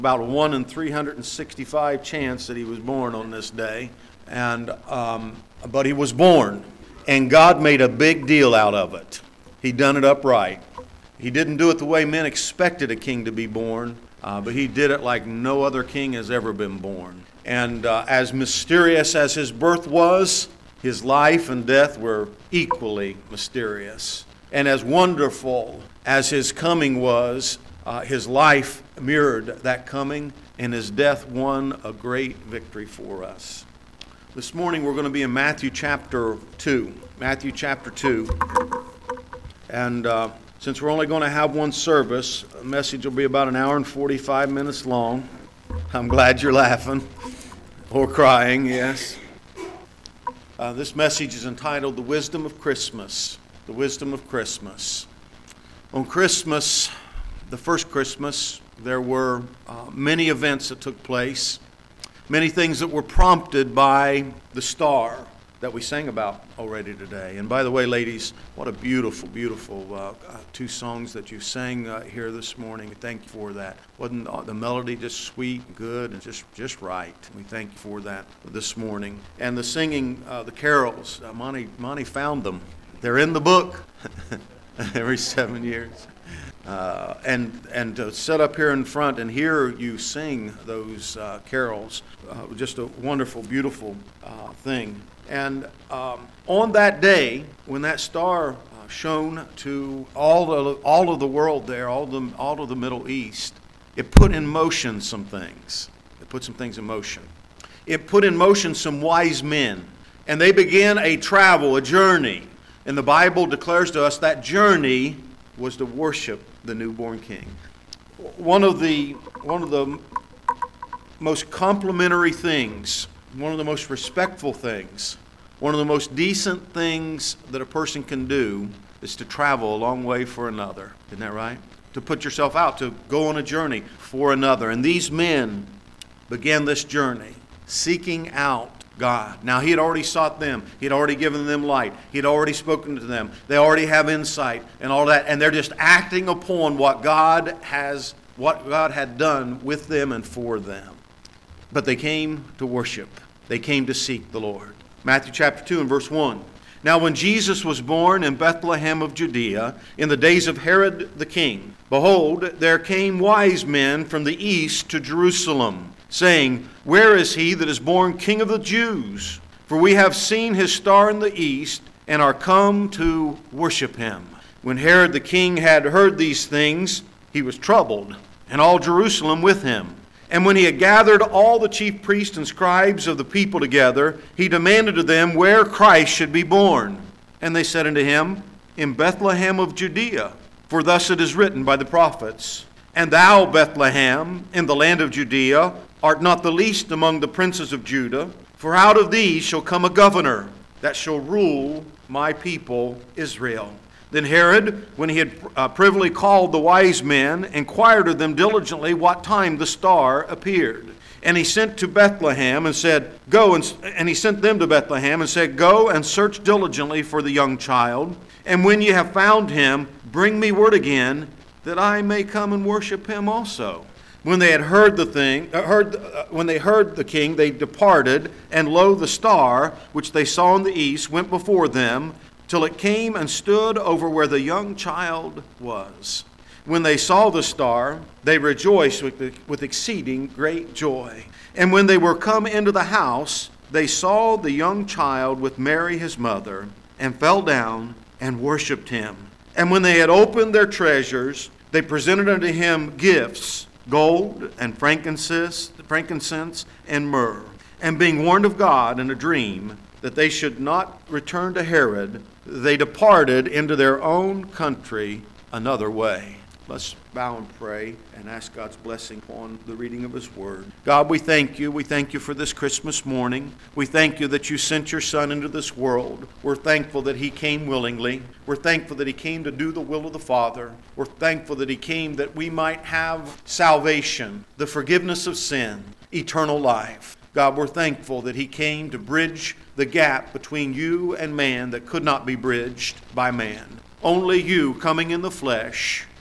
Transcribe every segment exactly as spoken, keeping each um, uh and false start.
about a one in three hundred sixty-five chance that he was born on this day. And um, but he was born, and God made a big deal out of it. He done it upright. He didn't do it the way men expected a king to be born, uh, but he did it like no other king has ever been born. And uh, as mysterious as his birth was, his life and death were equally mysterious. And as wonderful as his coming was, uh, his life mirrored that coming, and his death won a great victory for us. This morning we're going to be in Matthew chapter two. Matthew chapter two. And uh, since we're only going to have one service, the message will be about an hour and forty-five minutes long. I'm glad you're laughing or crying, yes. Uh, this message is entitled The Wisdom of Christmas. The Wisdom of Christmas. On Christmas, the first Christmas, there were uh, many events that took place, many things that were prompted by the star that we sang about already today. And by the way, ladies, what a beautiful, beautiful uh, uh, two songs that you sang uh, here this morning. Thank you for that. Wasn't the melody just sweet and good and just, just right? We thank you for that this morning. And the singing, uh, the carols, uh, Monty, Monty found them. They're in the book every seven years. Uh, and and to sit up here in front and hear you sing those uh, carols, uh, just a wonderful, beautiful uh, thing. And um, on that day, when that star uh, shone to all of, all of the world there, all of the, all of the Middle East, it put in motion some things. It put some things in motion. It put in motion some wise men. And they began a travel, a journey. And the Bible declares to us that journey was to worship the newborn king. One of the, one of the most complimentary things, one of the most respectful things, one of the most decent things that a person can do is to travel a long way for another. Isn't that right? To put yourself out, to go on a journey for another. And these men began this journey seeking out God. Now, he had already sought them. He had already given them light. He had already spoken to them. They already have insight and all that. And they're just acting upon what God has, what God had done with them and for them. But they came to worship. They came to seek the Lord. Matthew chapter two and verse one. Now when Jesus was born in Bethlehem of Judea, in the days of Herod the king, behold, there came wise men from the east to Jerusalem, saying, Where is he that is born King of the Jews? For we have seen his star in the east, and are come to worship him. When Herod the king had heard these things, he was troubled, and all Jerusalem with him. And when he had gathered all the chief priests and scribes of the people together, he demanded of them where Christ should be born. And they said unto him, In Bethlehem of Judea, for thus it is written by the prophets, And thou, Bethlehem, in the land of Judea, art not the least among the princes of Judah, for out of thee shall come a governor that shall rule my people Israel. Then Herod, when he had uh, privily called the wise men, inquired of them diligently what time the star appeared. And he sent to Bethlehem and said, Go, and, and he sent them to Bethlehem and said, Go and search diligently for the young child, and when ye have found him, bring me word again, that I may come and worship him also. When they had heard the thing, uh, heard uh, when they heard the king, they departed, and lo, the star which they saw in the east went before them, till it came and stood over where the young child was. When they saw the star, they rejoiced with, the, with exceeding great joy. And when they were come into the house, they saw the young child with Mary his mother, and fell down and worshipped him. And when they had opened their treasures, they presented unto him gifts, gold and frankincense, frankincense and myrrh. And being warned of God in a dream that they should not return to Herod, they departed into their own country another way. Let's bow and pray and ask God's blessing upon the reading of his word. God, we thank you. We thank you for this Christmas morning. We thank you that you sent your Son into this world. We're thankful that he came willingly. We're thankful that he came to do the will of the Father. We're thankful that he came that we might have salvation, the forgiveness of sin, eternal life. God, we're thankful that he came to bridge the gap between you and man that could not be bridged by man. Only you coming in the flesh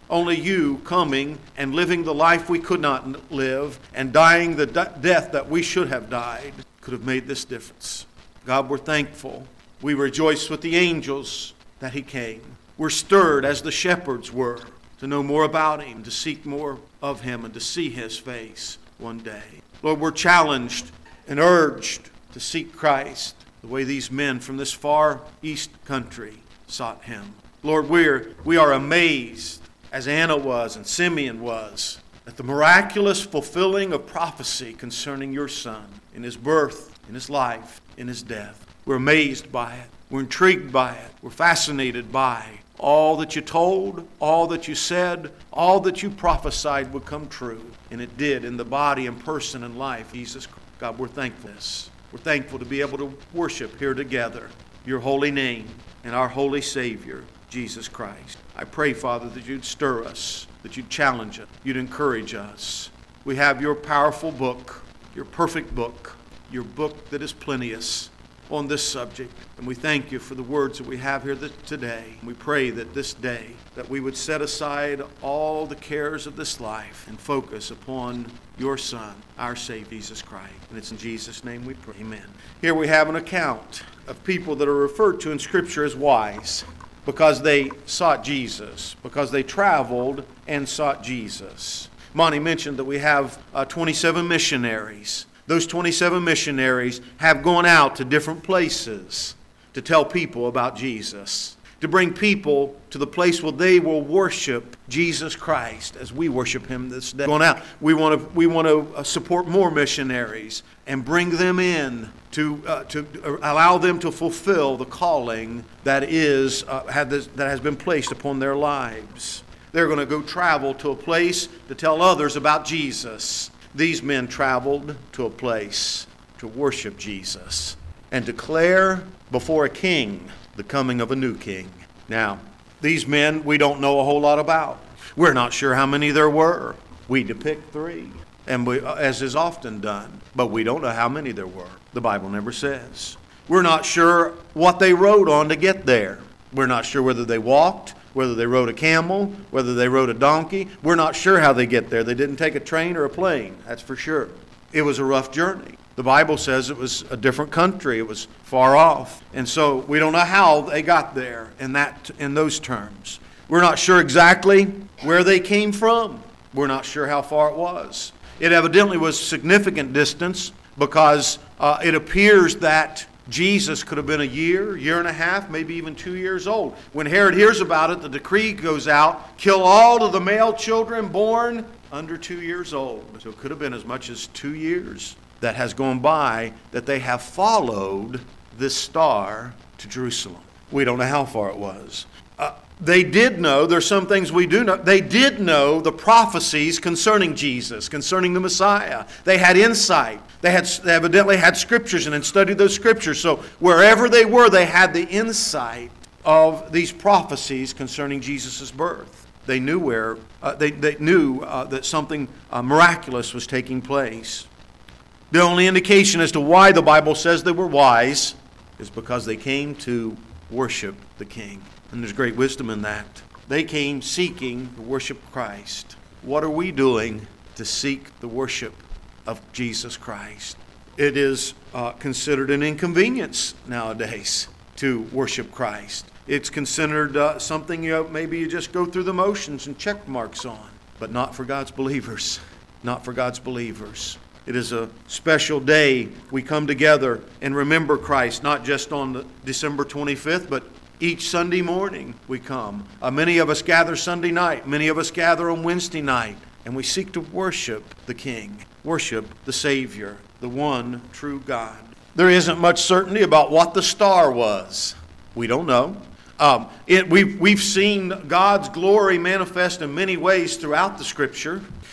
Only you coming and living the life we could not live and dying the de- death that we should have died could have made this difference. God, we're thankful. We rejoice with the angels that he came. We're stirred as the shepherds were to know more about him, to seek more of him, and to see his face one day. Lord, we're challenged and urged to seek Christ the way these men from this far east country sought him. Lord, we're, we are amazed, as Anna was and Simeon was, at the miraculous fulfilling of prophecy concerning your Son, in his birth, in his life, in his death. We're amazed by it. We're intrigued by it. We're fascinated by all that you told, all that you said, all that you prophesied would come true. And it did in the body and person and life. Jesus, God, we're thankful. We're thankful to be able to worship here together your holy name and our holy Savior, Jesus Christ. I pray, Father, that you'd stir us, that you'd challenge us, you'd encourage us. We have your powerful book, your perfect book, your book that is plenteous on this subject. And we thank you for the words that we have here today. We pray that this day, that we would set aside all the cares of this life and focus upon your Son, our Savior, Jesus Christ. And it's in Jesus' name we pray. Amen. Here we have an account of people that are referred to in Scripture as wise because they sought Jesus, because they traveled and sought Jesus. Monty mentioned that we have uh, twenty-seven missionaries. Those twenty-seven missionaries have gone out to different places to tell people about Jesus, to bring people to the place where they will worship Jesus Christ as we worship him this day. Going out, we want to we want to support more missionaries and bring them in to uh, to allow them to fulfill the calling that is uh, had this, that has been placed upon their lives. They're going to go travel to a place to tell others about Jesus. These men traveled to a place to worship Jesus and declare before a king the coming of a new king. Now, these men we don't know a whole lot about. We're not sure how many there were. We depict three, and we, as is often done, but we don't know how many there were. The Bible never says. We're not sure what they rode on to get there. We're not sure whether they walked, whether they rode a camel, whether they rode a donkey. We're not sure how they get there. They didn't take a train or a plane, that's for sure. It was a rough journey. The Bible says it was a different country. It was far off. And so we don't know how they got there in that in those terms. We're not sure exactly where they came from. We're not sure how far it was. It evidently was significant distance because uh, it appears that Jesus could have been a year, year and a half, maybe even two years old. When Herod hears about it, the decree goes out, kill all of the male children born under two years old. So it could have been as much as two years that has gone by that they have followed this star to Jerusalem. We don't know how far it was. Uh, they did know, there's some things we do know, they did know the prophecies concerning Jesus, concerning the Messiah. They had insight. They had they evidently had scriptures and had studied those scriptures. So wherever they were, they had the insight of these prophecies concerning Jesus' birth. They knew where uh, they they knew uh, that something uh, miraculous was taking place. The only indication as to why the Bible says they were wise is because they came to worship the King. And there's great wisdom in that. They came seeking to worship Christ. What are we doing to seek the worship of Jesus Christ? It is uh, considered an inconvenience nowadays to worship Christ. It's considered uh, something you know, maybe you just go through the motions and check marks on, but not for God's believers. Not for God's believers. It is a special day. We come together and remember Christ, not just on the December twenty-fifth, but each Sunday morning we come. Uh, many of us gather Sunday night. Many of us gather on Wednesday night. And we seek to worship the King, worship the Savior, the one true God. There isn't much certainty about what the star was. We don't know. Um, it, we've, we've seen God's glory manifest in many ways throughout the Scripture.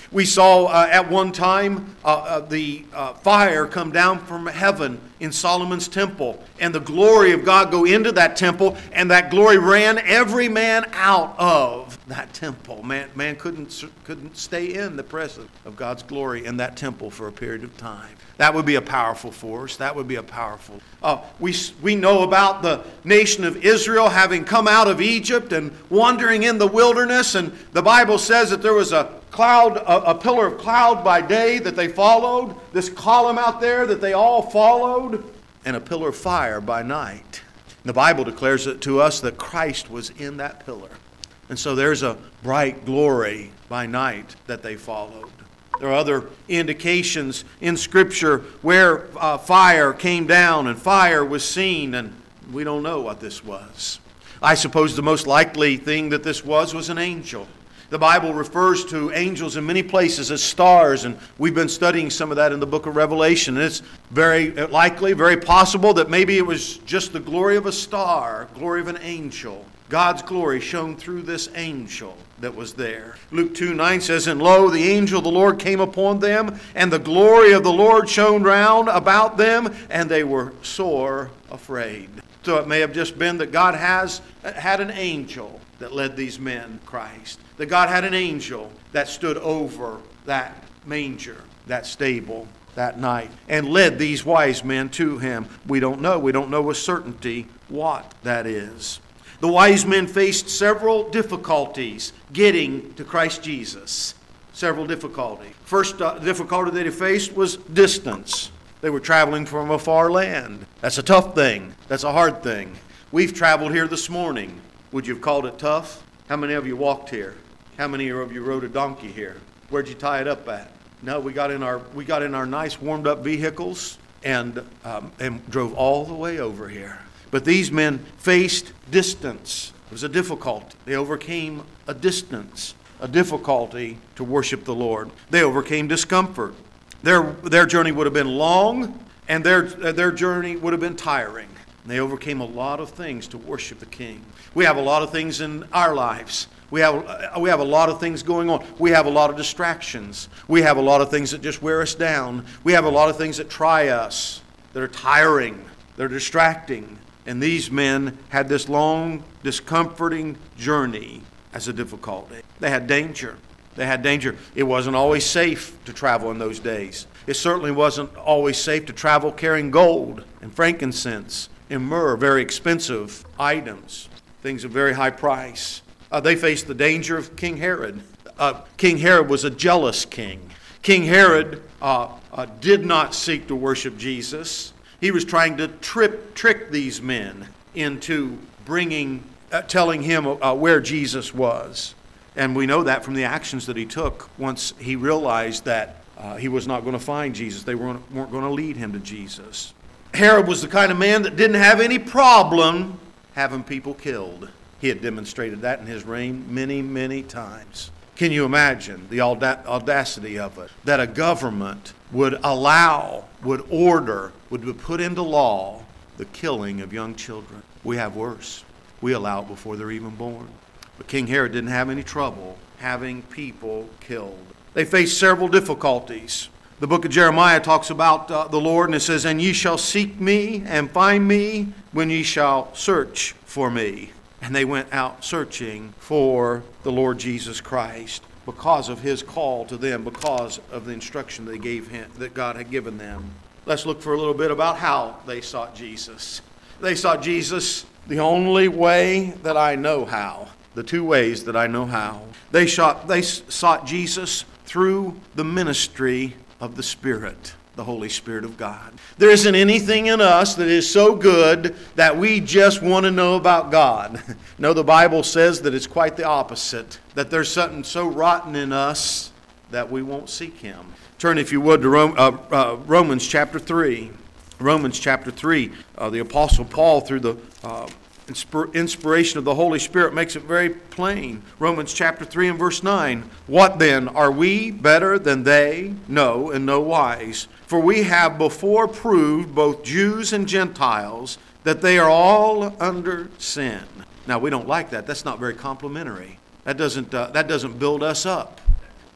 We saw uh, at one time uh, uh, the uh, fire come down from heaven in Solomon's temple, and the glory of God go into that temple, and that glory ran every man out of that temple. Man, man couldn't, couldn't stay in the presence of God's glory in that temple for a period of time. That would be a powerful force. That would be a powerful. Uh, we, we know about the nation of Israel having come out of Egypt and wandering in the wilderness. And the Bible says that there was a cloud, a, a pillar of cloud by day that they followed. This column out there that they all followed. And a pillar of fire by night. And the Bible declares it to us that Christ was in that pillar. And so there's a bright glory by night that they followed. There are other indications in Scripture where uh, fire came down and fire was seen, and we don't know what this was. I suppose the most likely thing that this was was an angel. The Bible refers to angels in many places as stars, and we've been studying some of that in the book of Revelation. And it's very likely, very possible that maybe it was just the glory of a star, glory of an angel. God's glory shone through this angel that was there. Luke two nine says, "And lo, the angel of the Lord came upon them, and the glory of the Lord shone round about them, and they were sore afraid." So it may have just been that God has had an angel that led these men to Christ. That God had an angel that stood over that manger, that stable, that night, and led these wise men to him. We don't know. We don't know with certainty what that is. The wise men faced several difficulties getting to Christ Jesus. Several difficulties. First uh, difficulty they faced was distance. They were traveling from a far land. That's a tough thing. That's a hard thing. We've traveled here this morning. Would you have called it tough? How many of you walked here? How many of you rode a donkey here? Where'd you tie it up at? No, we got in our we got in our nice warmed up vehicles and um, and drove all the way over here. But these men faced distance. It was a difficulty. They overcame a distance, a difficulty to worship the Lord. They overcame discomfort. Their, their journey would have been long, and their, their journey would have been tiring. And they overcame a lot of things to worship the King. We have a lot of things in our lives. We have, we have a lot of things going on. We have a lot of distractions. We have a lot of things that just wear us down. We have a lot of things that try us, that are tiring, they're distracting. And these men had this long, discomforting journey as a difficulty. They had danger. They had danger. It wasn't always safe to travel in those days. It certainly wasn't always safe to travel carrying gold and frankincense and myrrh, very expensive items, things of very high price. Uh, they faced the danger of King Herod. Uh, King Herod was a jealous king. King Herod uh, uh, did not seek to worship Jesus. He was trying to trip, trick these men into bringing, uh, telling him uh, where Jesus was. And we know that from the actions that he took once he realized that uh, he was not going to find Jesus. They weren't, weren't going to lead him to Jesus. Herod was the kind of man that didn't have any problem having people killed. He had demonstrated that in his reign many, many times. Can you imagine the audacity of it? That a government would allow, would order, would put into law the killing of young children. We have worse. We allow it before they're even born. But King Herod didn't have any trouble having people killed. They faced several difficulties. The book of Jeremiah talks about uh, the Lord, and it says, "And ye shall seek me and find me when ye shall search for me." And they went out searching for the Lord Jesus Christ because of his call to them, because of the instruction they gave him, that God had given them. Let's look for a little bit about how they sought Jesus. They sought Jesus the only way that I know how. The two ways that I know how. They sought, they sought Jesus through the ministry of the Spirit, the Holy Spirit of God. There isn't anything in us that is so good that we just want to know about God. No, the Bible says that it's quite the opposite, that there's something so rotten in us that we won't seek Him. Turn, if you would, to Rome, uh, uh, Romans chapter three. Romans chapter three, uh, the Apostle Paul, through the uh, inspiration of the Holy Spirit, makes it very plain. Romans chapter three and verse nine. "What then? Are we better than they? No, in no wise. For we have before proved, both Jews and Gentiles, that they are all under sin." Now, we don't like that. That's not very complimentary. That doesn't, uh, that doesn't build us up.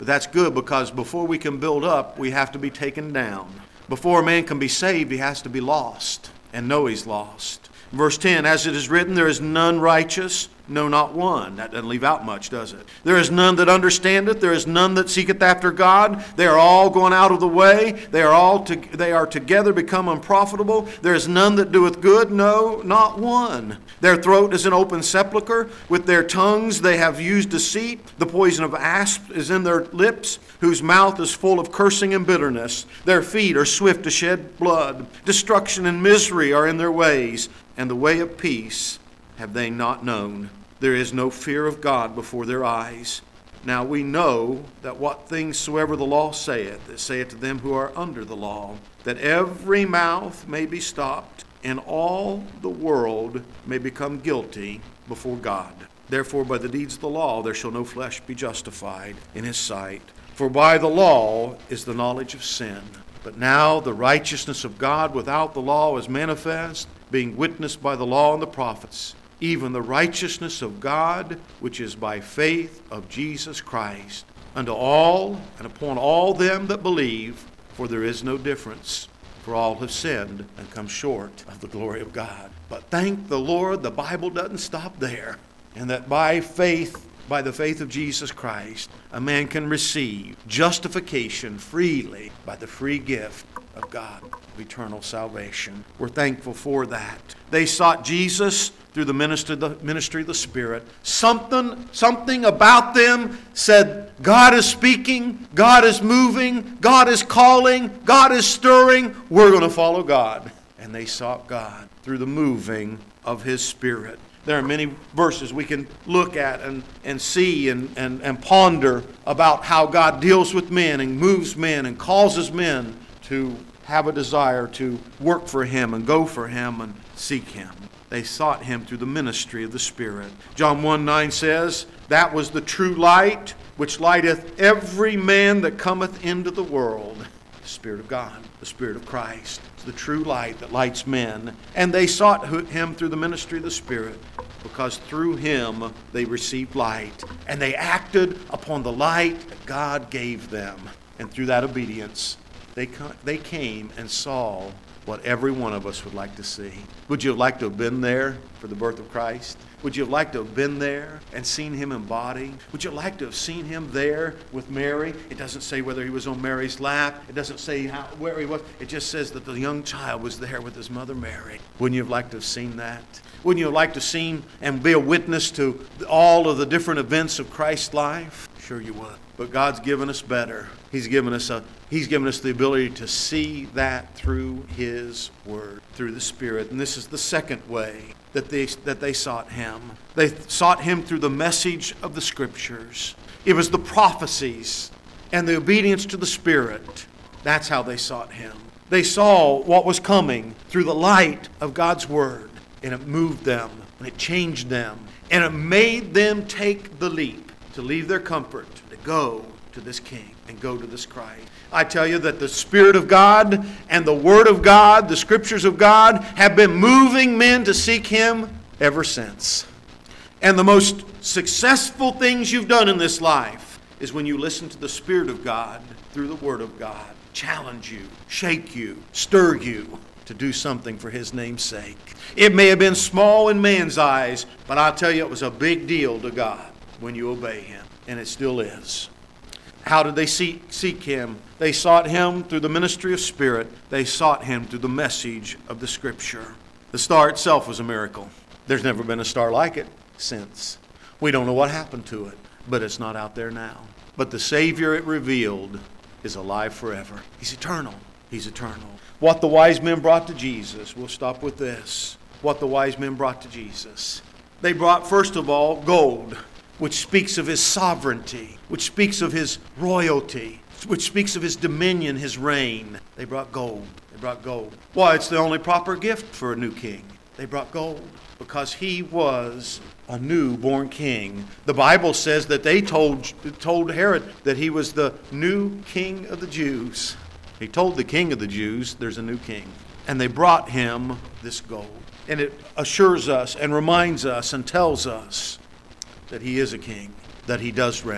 But that's good, because before we can build up, we have to be taken down. Before a man can be saved, he has to be lost and know he's lost. Verse ten, as it is written, there is none righteous, no, not one. That doesn't leave out much, does it? There is none that understandeth. There is none that seeketh after God. They are all gone out of the way. They are all to, they are together become unprofitable. There is none that doeth good, no, not one. Their throat is an open sepulchre. With their tongues they have used deceit. The poison of asp is in their lips, whose mouth is full of cursing and bitterness. Their feet are swift to shed blood. Destruction and misery are in their ways, and the way of peace have they not known. There is no fear of God before their eyes. Now we know that what things soever the law saith, it saith to them who are under the law, that every mouth may be stopped, and all the world may become guilty before God. Therefore by the deeds of the law there shall no flesh be justified in his sight. For by the law is the knowledge of sin. But now the righteousness of God without the law is manifest, being witnessed by the law and the prophets, even the righteousness of God, which is by faith of Jesus Christ, unto all and upon all them that believe, for there is no difference. For all have sinned and come short of the glory of God. But thank the Lord, the Bible doesn't stop there. And that by faith, by the faith of Jesus Christ, a man can receive justification freely by the free gift of God of eternal salvation. We're thankful for that. They sought Jesus through the ministry, the ministry of the Spirit. Something, something about them said, God is speaking, God is moving, God is calling, God is stirring. We're going to follow God. And they sought God through the moving of His Spirit. There are many verses we can look at and, and see and, and, and ponder about how God deals with men and moves men and causes men to have a desire to work for Him and go for Him and seek Him. They sought Him through the ministry of the Spirit. John one nine says, that was the true light, which lighteth every man that cometh into the world. The Spirit of God, the Spirit of Christ. It's the true light that lights men. And they sought Him through the ministry of the Spirit, because through Him they received light. And they acted upon the light that God gave them. And through that obedience, they they came and saw what every one of us would like to see. Would you have liked to have been there for the birth of Christ? Would you have liked to have been there and seen Him embodied? Would you like to have seen Him there with Mary? It doesn't say whether He was on Mary's lap. It doesn't say how, where He was. It just says that the young child was there with His mother Mary. Wouldn't you have liked to have seen that? Wouldn't you have liked to have seen and be a witness to all of the different events of Christ's life? Sure you would. But God's given us better. He's given us a He's given us the ability to see that through His Word, through the Spirit. And this is the second way that they that they sought Him. They sought Him through the message of the Scriptures. It was the prophecies and the obedience to the Spirit. That's how they sought Him. They saw what was coming through the light of God's Word, and it moved them, and it changed them, and it made them take the leap to leave their comfort, to go to this King and go to this Christ. I tell you that the Spirit of God and the Word of God, the Scriptures of God, have been moving men to seek Him ever since. And the most successful things you've done in this life is when you listen to the Spirit of God through the Word of God challenge you, shake you, stir you to do something for His name's sake. It may have been small in man's eyes, but I'll tell you it was a big deal to God when you obey Him, and it still is. How did they seek, seek Him? They sought Him through the ministry of Spirit. They sought Him through the message of the Scripture. The star itself was a miracle. There's never been a star like it since. We don't know what happened to it, but it's not out there now. But the Savior it revealed is alive forever. He's eternal. He's eternal. What the wise men brought to Jesus, we'll stop with this. What the wise men brought to Jesus. They brought, first of all, gold, which speaks of His sovereignty, which speaks of His royalty, which speaks of His dominion, His reign. They brought gold. They brought gold. Why, it's the only proper gift for a new king. They brought gold because He was a newborn king. The Bible says that they told, told Herod that he was the new king of the Jews. He told the king of the Jews there's a new king. And they brought him this gold. And it assures us and reminds us and tells us that He is a king, that He does reign.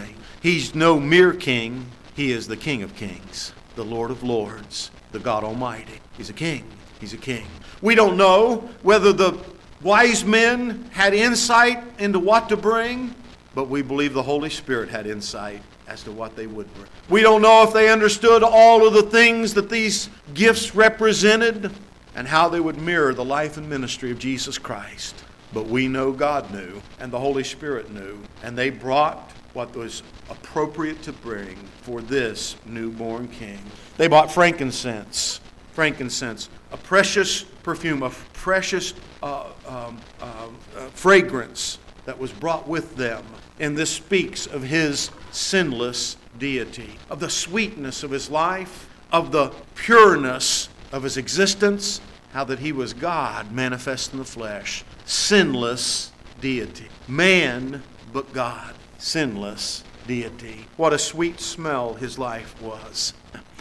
He's no mere king. He is the King of kings, the Lord of lords, the God Almighty. He's a king. He's a king. We don't know whether the wise men had insight into what to bring, but we believe the Holy Spirit had insight as to what they would bring. We don't know if they understood all of the things that these gifts represented and how they would mirror the life and ministry of Jesus Christ. But we know God knew, and the Holy Spirit knew, and they brought what was appropriate to bring for this newborn king. They bought frankincense. Frankincense, a precious perfume, a precious uh, um, uh, uh, fragrance that was brought with them. And this speaks of his sinless deity, of the sweetness of his life, of the pureness of his existence, how that he was God manifest in the flesh. Sinless deity. Man, but God. Sinless deity. What a sweet smell his life was.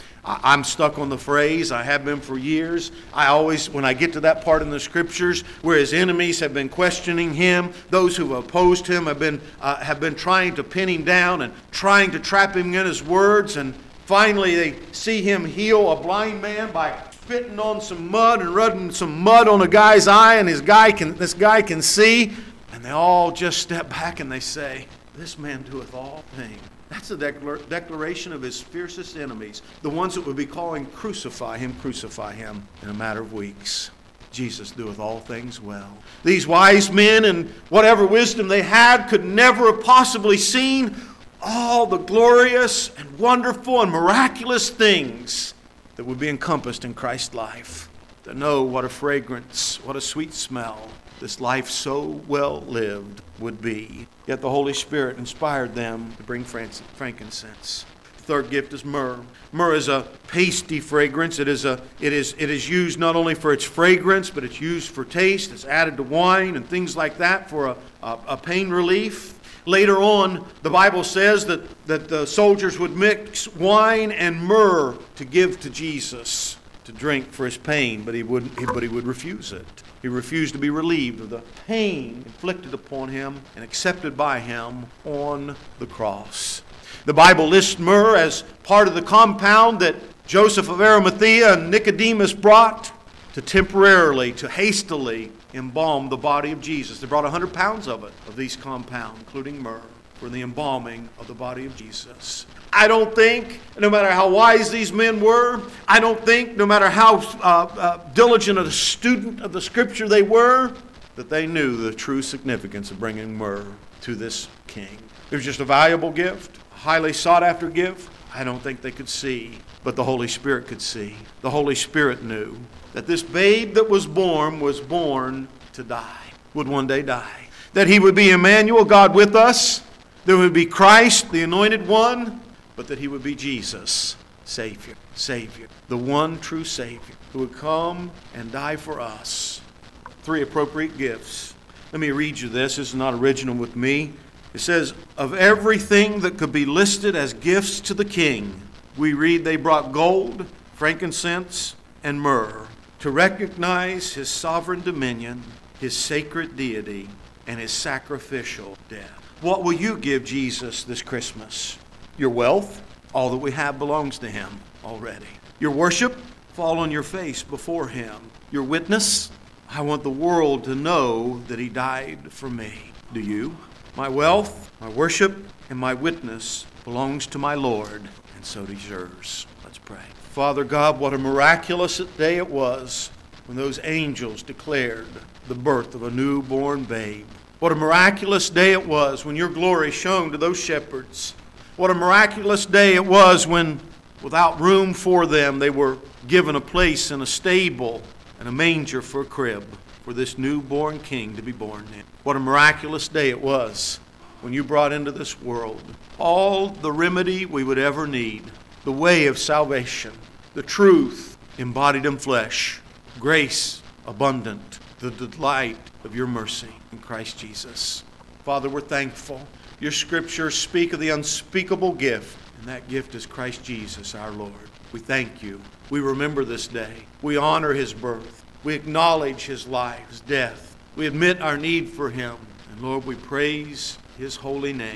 I'm stuck on the phrase, I have been for years. I always, when I get to that part in the Scriptures where his enemies have been questioning him, those who have opposed him have been uh, have been trying to pin him down and trying to trap him in his words, and finally they see him heal a blind man by spitting on some mud and rubbing some mud on a guy's eye, and his guy can this guy can see, and they all just step back and they say, "This man doeth all things." That's the declar- declaration of his fiercest enemies, the ones that would be calling, "Crucify him, crucify him," in a matter of weeks. Jesus doeth all things well. These wise men, and whatever wisdom they had, could never have possibly seen all the glorious and wonderful and miraculous things that would be encompassed in Christ's life. To know what a fragrance, what a sweet smell this life so well lived would be. Yet the Holy Spirit inspired them to bring frankincense. The third gift is myrrh. Myrrh is a pasty fragrance. It is a it is it is used not only for its fragrance, but it's used for taste. It's added to wine and things like that for a, a, a pain relief. Later on, the Bible says that, that the soldiers would mix wine and myrrh to give to Jesus to drink for his pain, but he would but he would refuse it. He refused to be relieved of the pain inflicted upon him and accepted by him on the cross. The Bible lists myrrh as part of the compound that Joseph of Arimathea and Nicodemus brought to temporarily, to hastily embalm the body of Jesus. They brought one hundred pounds of it, of these compounds, including myrrh, for the embalming of the body of Jesus. I don't think, no matter how wise these men were, I don't think, no matter how uh, uh, diligent a student of the Scripture they were, that they knew the true significance of bringing myrrh to this king. It was just a valuable gift, a highly sought after gift. I don't think they could see, but the Holy Spirit could see. The Holy Spirit knew that this babe that was born was born to die, would one day die. That he would be Emmanuel, God with us. There would be Christ, the Anointed One, but that he would be Jesus, Savior, Savior, the one true Savior who would come and die for us. Three appropriate gifts. Let me read you this. This is not original with me. It says, of everything that could be listed as gifts to the king, we read they brought gold, frankincense, and myrrh to recognize his sovereign dominion, his sacred deity, and his sacrificial death. What will you give Jesus this Christmas? Your wealth? All that we have belongs to him already. Your worship? Fall on your face before him. Your witness? I want the world to know that he died for me. Do you? My wealth, my worship, and my witness belongs to my Lord, and so does yours. Let's pray. Father God, what a miraculous day it was when those angels declared the birth of a newborn babe. What a miraculous day it was when your glory shone to those shepherds. What a miraculous day it was when, without room for them, they were given a place in a stable and a manger for a crib for this newborn king to be born in. What a miraculous day it was when you brought into this world all the remedy we would ever need, the way of salvation, the truth embodied in flesh, grace abundant, the delight of your mercy in Christ Jesus. Father, we're thankful. Your scriptures speak of the unspeakable gift, and that gift is Christ Jesus, our Lord. We thank you. We remember this day. We honor his birth. We acknowledge his life, his death. We admit our need for him. And Lord, we praise his holy name for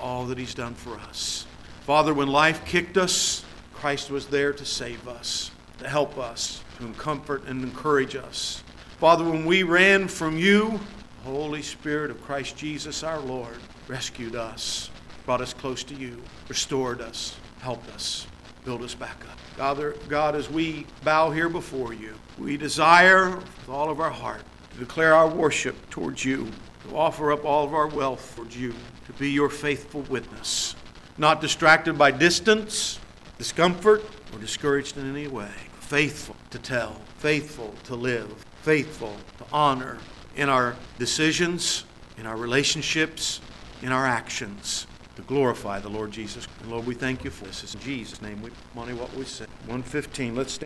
all that He's done for us. Father, when life kicked us, Christ was there to save us, to help us, to comfort and encourage us. Father, when we ran from You, the Holy Spirit of Christ Jesus our Lord rescued us, brought us close to You, restored us, helped us, build us back up. Father, God, as we bow here before You, we desire with all of our heart to declare our worship towards You, to offer up all of our wealth towards You, to be Your faithful witness, not distracted by distance, discomfort, or discouraged in any way. Faithful to tell, faithful to live, faithful to honor in our decisions, in our relationships, in our actions, to glorify the Lord Jesus. And Lord, we thank You for this. It's in Jesus' name we money what we say. one fifteen, let's stand.